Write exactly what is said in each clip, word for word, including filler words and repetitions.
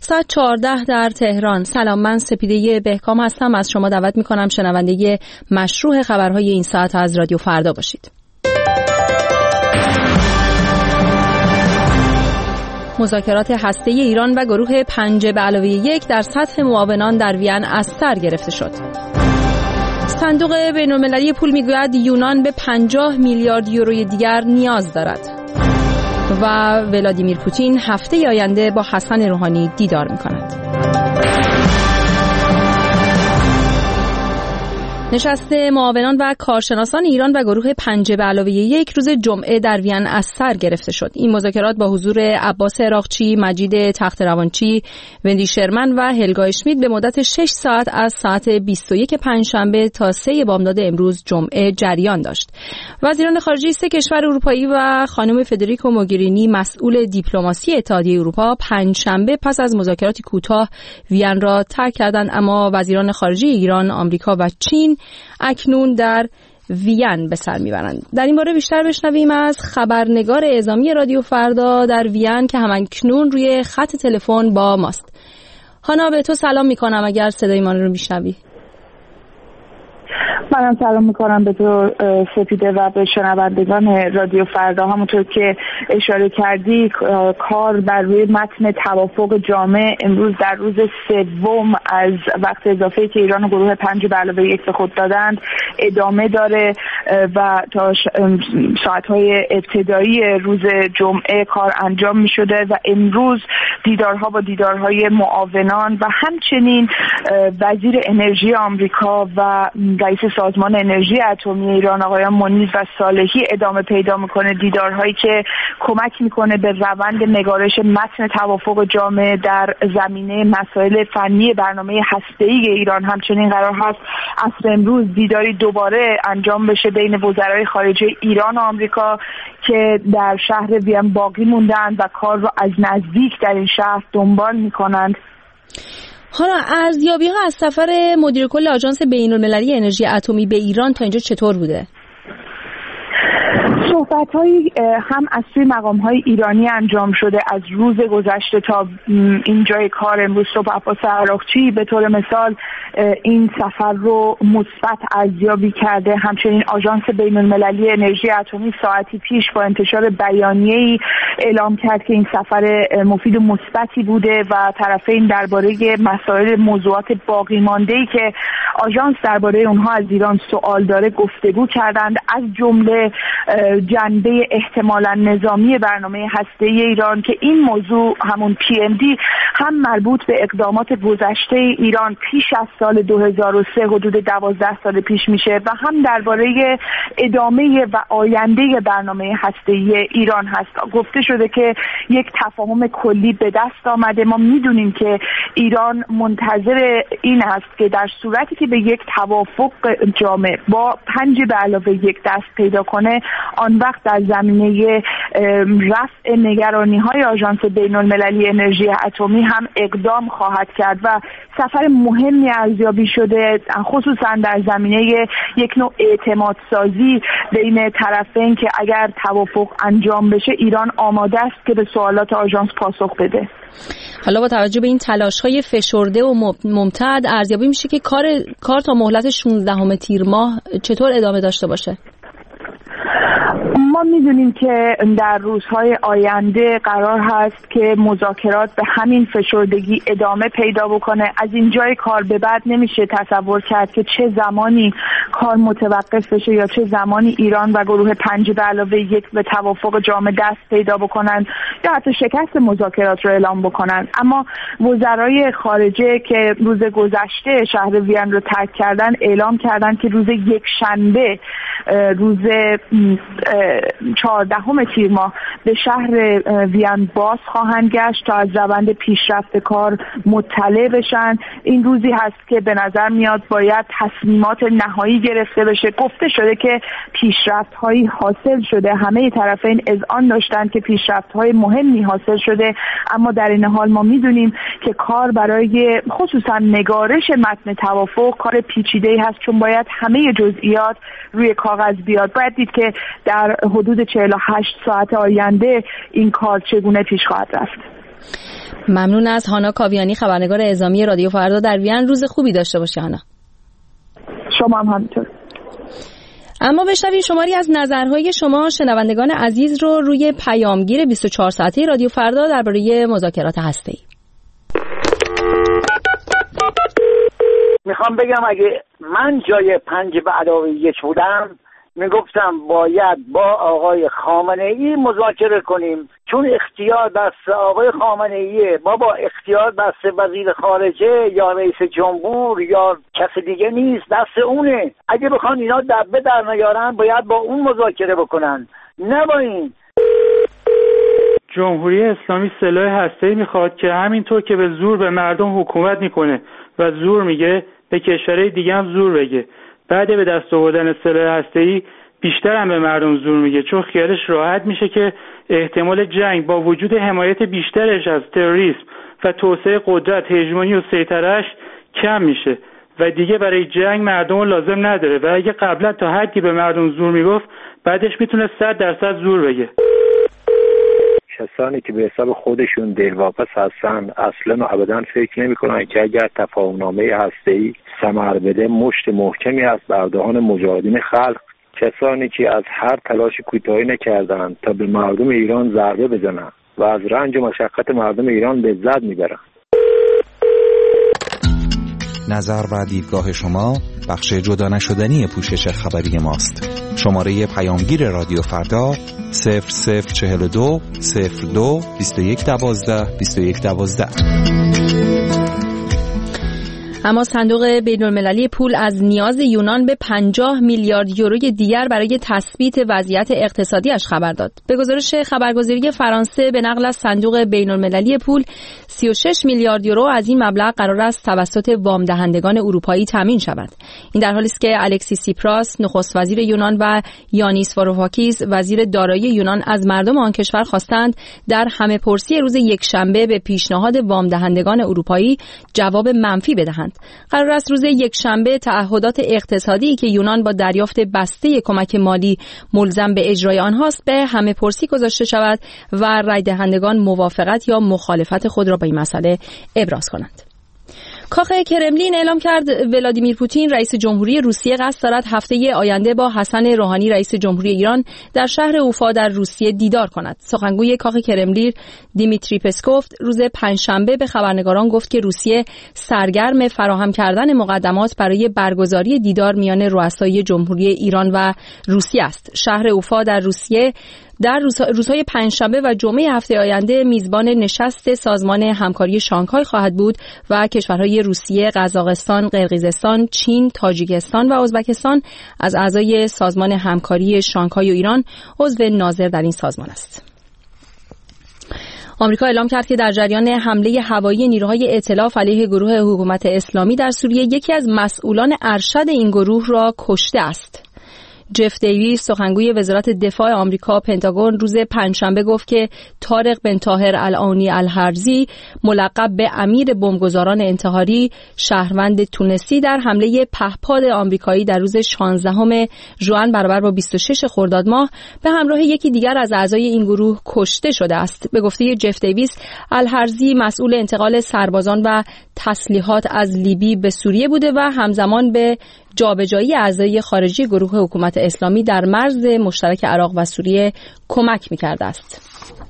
ساعت چهارده در تهران. سلام، من سپیده بهکام هستم. از شما دعوت میکنم شنونده مشروع خبرهای این ساعت از رادیو فردا باشید. مذاکرات هسته‌ای ایران و گروه پنج به علاوه یک در سطح معاونان در وین از سر گرفته شد. صندوق بین‌المللی پول میگوید یونان به پنجاه میلیارد یوروی دیگر نیاز دارد. و ولادیمیر پوتین هفته آینده با حسن روحانی دیدار می‌کند. نشست معاونان و کارشناسان ایران و گروه پنج به علاوه یک روز جمعه در وین از سر گرفته شد. این مذاکرات با حضور عباس عراقچی، مجید تخت‌روانچی، وندی شرمن و هلگا اشمیت به مدت شش ساعت از ساعت بیست و یک پنجشنبه تا سه بامداد امروز جمعه جریان داشت. وزیران خارجه سه کشور اروپایی و خانم فدریکو موگرینی مسئول دیپلماسی اتحادیه اروپا پنجشنبه پس از مذاکراتی کوتاه وین را ترک کردند، اما وزیران خارجه ایران، آمریکا و چین اکنون در وین به سر میبرند. در این باره بیشتر بشنویم از خبرنگار اعزامی رادیو فردا در وین که همکنون روی خط تلفن با ماست. هانا، به تو سلام میکنم اگر صدای ما رو میشنوی. منم سلام میکنم به تو سپیده و به شنوندگان رادیو فردا. همونطور که اشاره کردی کار بر روی متن توافق جامع امروز در روز سوم از وقت اضافه‌ای که ایران و گروه پنج به علاوه یک به خود دادند ادامه داره و تا ساعت‌های ابتدایی روز جمعه کار انجام می‌شده و امروز دیدارها با دیدارهای معاونان و همچنین وزیر انرژی آمریکا و رئیس سازمان انرژی اتمی ایران آقایان منیز و صالحی ادامه پیدا میکنه. دیدارهایی که کمک میکنه به روند نگارش متن توافق جامع در زمینه مسائل فنی برنامه هسته‌ای ایران. همچنین قرار هست عصر امروز دیداری دوباره انجام بشه بین وزرای خارجه ایران و آمریکا که در شهر وین باقی موندن و کار رو از نزدیک در این شهر دنبال میکنند. حالا ارزیابی‌ها از سفر مدیر کل آژانس بین‌المللی انرژی اتمی به ایران تا اینجا چطور بوده؟ صحبت‌هایی هم از سوی مقام‌های ایرانی انجام شده از روز گذشته تا اینجای کار امروز صبح. عباس عراقچی به طور مثال این سفر رو مثبت ارزیابی کرده. همچنین آژانس بین‌المللی انرژی اتمی ساعتی پیش با انتشار بیانیه‌ای اعلام کرد که این سفر مفید و مثبتی بوده و طرفین درباره مسائل موضوعات باقی مانده‌ای که آژانس درباره اونها از ایران سوال داره گفتگو کردند، از جمله جنبه احتمالاً نظامی برنامه هسته‌ای ایران که این موضوع همون پی ام دی هم مربوط به اقدامات گذشته ایران پیش از سال دو هزار و سه حدود دوازده سال پیش میشه و هم درباره ادامه و آینده برنامه هسته‌ای ایران هست. گفته شده که یک تفاهم کلی به دست آمده. ما میدونیم که ایران منتظر این است که در صورتی که به یک توافق جامع با پنج به علاوه یک دست پیدا کنه، آن وقت در زمینه رفع نگرانی‌های آژانس بین‌المللی انرژی اتمی هم اقدام خواهد کرد و سفر مهمی ارزیابی شده، خصوصا در زمینه یک نوع اعتماد سازی بین طرفین که اگر توافق انجام بشه ایران آماده است که به سوالات آژانس پاسخ بده. حالا با توجه به این تلاش‌های فشرده و ممتد ارزیابی میشه که کار کار تا مهلت شانزدهم تیر ماه چطور ادامه داشته باشه؟ ما میدونیم که در روزهای آینده قرار هست که مذاکرات به همین فشردگی ادامه پیدا بکنه. از اینجای کار به بعد نمیشه تصور کرد که چه زمانی کار متوقف بشه یا چه زمانی ایران و گروه پنج به علاوه یک به توافق جامع دست پیدا بکنن یا حتی شکست مذاکرات رو اعلام بکنن. اما وزرای خارجه که روز گذشته شهر وین رو ترک کردن اعلام کردن که روز یک شنبه روز چهاردهم تیر ماه به شهر وین باز خواهند گشت تا از روند پیشرفت کار مطلع بشن. این روزی هست که به نظر میاد باید تصمیمات نهایی گرفته بشه. گفته شده که پیشرفت‌هایی حاصل شده، همه طرفین اذعان داشتن که پیشرفت‌های مهمی حاصل شده، اما در این حال ما میدونیم که کار برای خصوصا نگارش متن توافق کار پیچیده‌ای هست، چون باید همه جزئیات روی کاغذ بیاد. باید دید که در حدود چهل و هشت ساعت آینده این کار چگونه پیش خواهد رفت. ممنون از هانا کاویانی، خبرنگار اعزامی رادیو فردا در وین. روز خوبی داشته باشی هانا. شما هم همینطور. اما بشنوید شماری از نظرهای شما شنوندگان عزیز رو روی پیامگیر بیست و چهار ساعته رادیو فردا درباره مذاکرات هسته‌ای. میخوام بگم اگه من جای پنج به علاوه یک بودم میگفتم باید با آقای خامنه ای مذاکره کنیم، چون اختیار دست آقای خامنه ایه. ما با اختیار دست وزیر خارجه یا رئیس جمهور یا کس دیگه نیست، دست اونه. اگه بخوان اینا دبه در نیارن باید با اون مذاکره بکنن، نه با این. جمهوری اسلامی سلاح هسته‌ای میخواد که همینطور که به زور به مردم حکومت میکنه و زور میگه، به کشورهای دیگه هم زور بگه. بعد به دست آوردن سلاح هسته‌ای بیشتر هم به مردم زور میگه، چون خیالش راحت میشه که احتمال جنگ با وجود حمایت بیشترش از تروریسم و توسعه قدرت، هژمونی و سیطره‌اش کم میشه و دیگه برای جنگ مردم لازم نداره. و اگه قبلا تا حدی به مردم زور میگفت، بعدش میتونه صد درصد زور بگه. کسانی که به حساب خودشون دلواپس هستن اصلا و ابدا فکر نمی‌کنن که اگر تفاهم‌نامه هسته‌ای ثمر بده مشت محکمی از بر دهان مجاهدین خلق. کسانی که از هر تلاش کوتاهی نکردند تا به مردم ایران ضربه بزنند و از رنج و مشقت مردم ایران لذت میبرند. نظر و دیدگاه شما بخش جدا نشدنی پوشش خبری ماست. شماره پیامگیر رادیو فردا صفر صفر چهل و دو صفر دو بیست و یک دوازده بیست و یک دوازده. اما صندوق بین‌المللی پول از نیاز یونان به پنجاه میلیارد یوروی دیگر برای تثبیت وضعیت اقتصادیش خبر داد. به گزارش خبرگزاری فرانسه به نقل از صندوق بین‌المللی پول، سی و شش میلیارد یورو از این مبلغ قرار است توسط وام دهندگان اروپایی تامین شود. این در حالی است که الکسیس سیپراس نخست وزیر یونان و یانیس واروفاکیس وزیر دارایی یونان از مردم آن کشور خواستند در همه‌پرسی روز یکشنبه به پیشنهاد وام دهندگان اروپایی جواب منفی بدهند. قرار است روز یکشنبه تعهدات اقتصادی که یونان با دریافت بسته کمک مالی ملزم به اجرای آنهاست به همه‌پرسی گذاشته شود و رای دهندگان موافقت یا مخالفت خود را با این مسئله ابراز کنند. کاخ کرملین اعلام کرد ولادیمیر پوتین رئیس جمهوری روسیه قصد دارد هفته آینده با حسن روحانی رئیس جمهوری ایران در شهر اوفا در روسیه دیدار کند. سخنگوی کاخ کرملین دیمیتری پسکوف روز پنجشنبه به خبرنگاران گفت که روسیه سرگرم فراهم کردن مقدمات برای برگزاری دیدار میان رؤسای جمهوری ایران و روسیه است. شهر اوفا در روسیه در روزهای پنجشنبه و جمعه هفته آینده میزبان نشست سازمان همکاری شانگهای خواهد بود و کشورهای روسیه، قزاقستان، قرقیزستان، چین، تاجیکستان و ازبکستان از اعضای سازمان همکاری شانگهای و ایران عضو ناظر در این سازمان است. آمریکا اعلام کرد که در جریان حمله هوایی نیروهای ائتلاف علیه گروه حکومت اسلامی در سوریه یکی از مسئولان ارشد این گروه را کشته است. جف دیویس سخنگوی وزارت دفاع آمریکا پنتاگون روز پنجشنبه گفت که طارق بن طاهر العانی الحرزی ملقب به امیر بمبگذاران انتحاری شهروند تونسی در حمله پهپاد آمریکایی در روز شانزدهم ژوئن برابر با بیست و شش خرداد ماه به همراه یکی دیگر از اعضای این گروه کشته شده است. به گفته جف دیویس الحرزی مسئول انتقال سربازان و تسلیحات از لیبی به سوریه بوده و همزمان به جابجایی اعضای خارجی گروه حکومت اسلامی در مرز مشترک عراق و سوریه کمک می‌کرده است.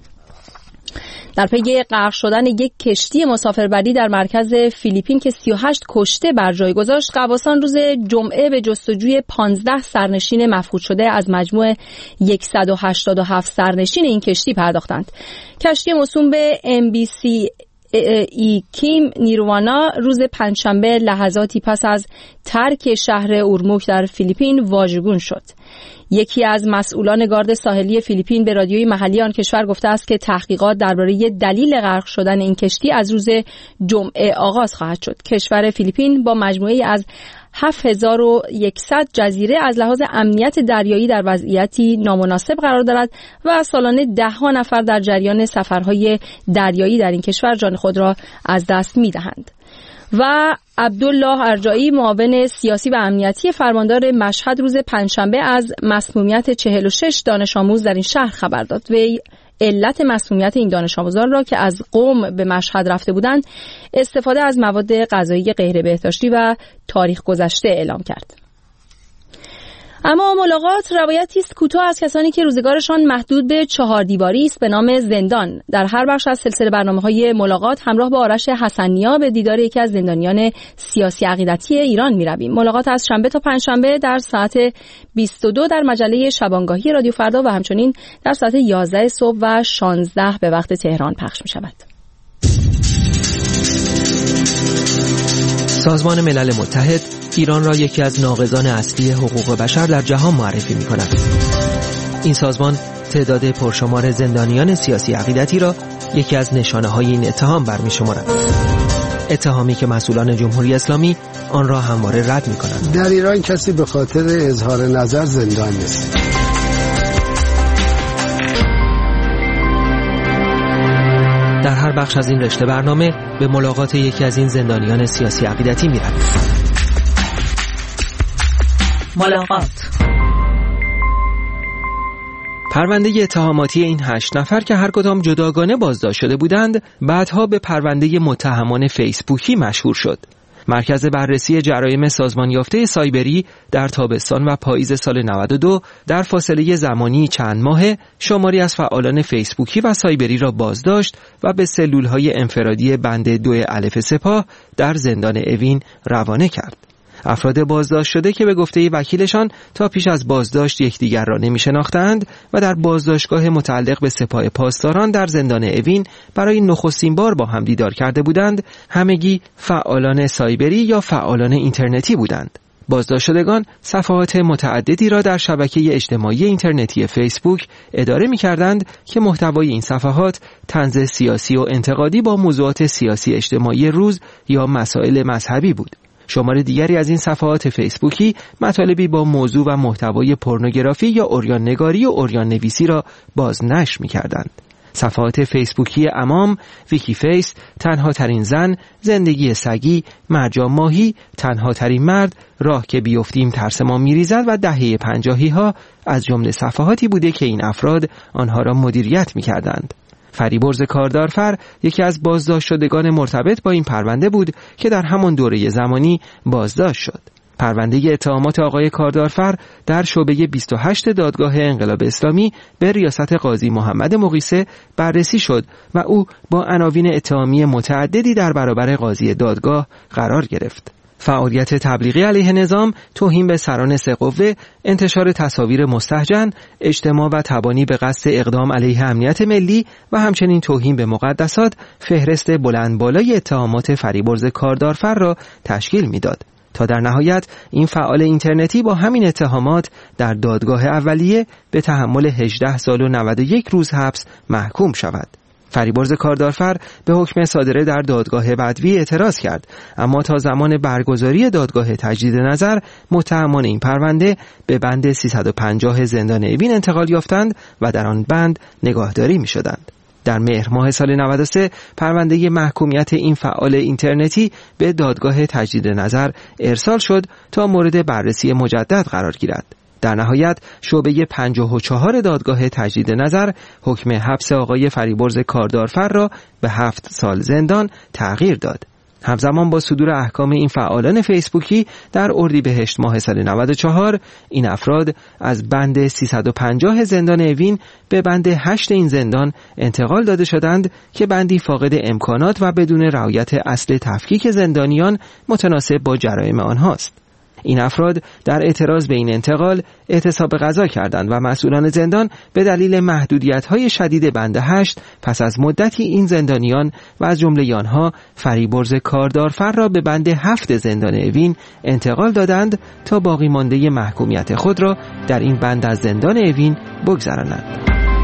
در پی غرق شدن یک کشتی مسافربری در مرکز فیلیپین که سی و هشت کشته بر جای گذاشت، غواصان روز جمعه به جستجوی پانزده سرنشین مفقود شده از مجموع صد و هشتاد و هفت سرنشین این کشتی پرداختند. کشتی موسوم به ام بی سی ای کیم نیروانا روز پنجشنبه لحظاتی پس از ترک شهر اورموک در فیلیپین واژگون شد. یکی از مسئولان گارد ساحلی فیلیپین به رادیوی محلی آن کشور گفته است که تحقیقات درباره دلیل غرق شدن این کشتی از روز جمعه آغاز خواهد شد. کشور فیلیپین با مجموعه‌ای از هفت هزار و صد جزیره از لحاظ امنیت دریایی در وضعیتی نامناسب قرار دارد و سالانه ده ها نفر در جریان سفرهای دریایی در این کشور جان خود را از دست می‌دهند. و عبدالله ارجایی معاون سیاسی و امنیتی فرماندار مشهد روز پنجشنبه از مسمومیت چهل و شش دانش آموز در این شهر خبر داد. وی علت مسمومیت این دانش آموزان را که از قم به مشهد رفته بودند استفاده از مواد غذایی غیر بهداشتی و تاریخ گذشته اعلام کرد. اما ملاقات روایتی است کوتاه از کسانی که روزگارشان محدود به چهار دیواری است به نام زندان. در هر بخش از سلسله برنامه‌های ملاقات همراه با آرش حسن‌نیا به دیدار یکی از زندانیان سیاسی عقیدتی ایران می‌رویم. ملاقات از شنبه تا پنجشنبه در ساعت بیست و دو در مجله شبانگاهی رادیو فردا و همچنین در ساعت یازده صبح و شانزده به وقت تهران پخش می‌شود. سازمان ملل متحد ایران را یکی از ناقضان اصلی حقوق بشر در جهان معرفی می‌کند. این سازمان تعداد پرشمار زندانیان سیاسی عقیدتی را یکی از نشانه‌های این اتهام برمی‌شمارد. اتهامی که مسئولان جمهوری اسلامی آن را همواره رد می‌کنند. در ایران کسی به خاطر اظهار نظر زندان نیست. در هر بخش از این رشته برنامه به ملاقات یکی از این زندانیان سیاسی عقیدتی می‌رویم. ملاقات. پرونده اتهاماتی این هشت نفر که هر کدام جداگانه بازداشت شده بودند بعدها به پرونده متهمان فیسبوکی مشهور شد. مرکز بررسی جرایم سازمان یافته سایبری در تابستان و پاییز سال نود و دو در فاصله زمانی چند ماهه شماری از فعالان فیسبوکی و سایبری را بازداشت و به سلولهای انفرادی بند دو الف سپاه در زندان اوین روانه کرد. افراد بازداشت شده که به گفته وکیلشان تا پیش از بازداشت یکدیگر را نمی شناختند و در بازداشتگاه متعلق به سپاه پاسداران در زندان اوین برای نخستین بار با هم دیدار کرده بودند، همگی فعالان سایبری یا فعالان اینترنتی بودند. بازداشت شدگان صفحات متعددی را در شبکه اجتماعی اینترنتی فیسبوک اداره می کردند که محتوای این صفحات طنز سیاسی و انتقادی با موضوعات سیاسی اجتماعی روز یا مسائل مذهبی بود. شمار دیگری از این صفحات فیسبوکی مطالبی با موضوع و محتوای پورنوگرافی یا عریان نگاری و عریان نویسی را بازنشر می‌کردند. صفحات فیسبوکی امام، ویکی فیس، تنها ترین زن، زندگی سگی، مرجان ماهی، تنها ترین مرد، راه که بیفتیم ترس ما می‌ریزد و دهه پنجاهی ها از جمله صفحاتی بوده که این افراد آنها را مدیریت می‌کردند. فریبرز کاردارفر یکی از بازداشت شدگان مرتبط با این پرونده بود که در همان دوره زمانی بازداشت شد. پرونده اتهامات آقای کاردارفر در شعبه بیست و هشت دادگاه انقلاب اسلامی به ریاست قاضی محمد مقیسه بررسی شد و او با عناوین اتهامی متعددی در برابر قاضی دادگاه قرار گرفت. فعالیت تبلیغی علیه نظام، توهین به سران سه قوه، انتشار تصاویر مستهجن، اجتماع و تبانی به قصد اقدام علیه امنیت ملی و همچنین توهین به مقدسات فهرست بلند بالای اتهامات فریبرز کاردارفر را تشکیل میداد تا در نهایت این فعال اینترنتی با همین اتهامات در دادگاه اولیه به تحمل هجده سال و نود و یک روز حبس محکوم شود. فریبرز کاردارفر به حکم صادره در دادگاه بدوی اعتراض کرد، اما تا زمان برگزاری دادگاه تجدید نظر متهمان این پرونده به بند سیصد و پنجاه زندان اوین انتقال یافتند و در آن بند نگاهداری می شدند. در مهر ماه سال نود و سه پرونده محکومیت این فعال اینترنتی به دادگاه تجدید نظر ارسال شد تا مورد بررسی مجدد قرار گیرد. در نهایت شعبه پنجاه و چهار دادگاه تجدید نظر حکم حبس آقای فریبرز کاردارفر را به هفت سال زندان تغییر داد. همزمان با صدور احکام این فعالان فیسبوکی در اردیبهشت ماه سال نود و چهار این افراد از بند سیصد و پنجاه زندان اوین به بند هشت این زندان انتقال داده شدند که بندی فاقد امکانات و بدون رعایت اصل تفکیک زندانیان متناسب با جرایم آنهاست. این افراد در اعتراض به این انتقال اعتصاب غذا کردند و مسئولان زندان به دلیل محدودیت‌های شدید بند هشت پس از مدتی این زندانیان و از جمله آنها فریبرز کاردارفر را به بند هفت زندان اوین انتقال دادند تا باقی مانده محکومیت خود را در این بند از زندان اوین بگذرانند.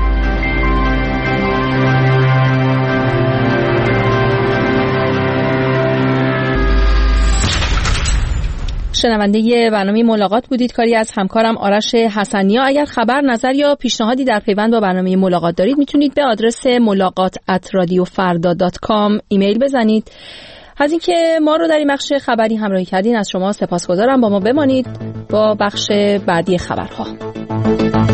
شنونده برنامه ملاقات بودید، کاری از همکارم آرش حسن‌نیا. اگر خبر، نظر یا پیشنهادی در پیوند با برنامه ملاقات دارید میتونید به آدرس ملاقات ات رادیو فردا دات کام ایمیل بزنید. از اینکه ما رو در این بخش خبری همراهی کردین از شما سپاسگزارم. با ما بمانید با بخش بعدی خبرها.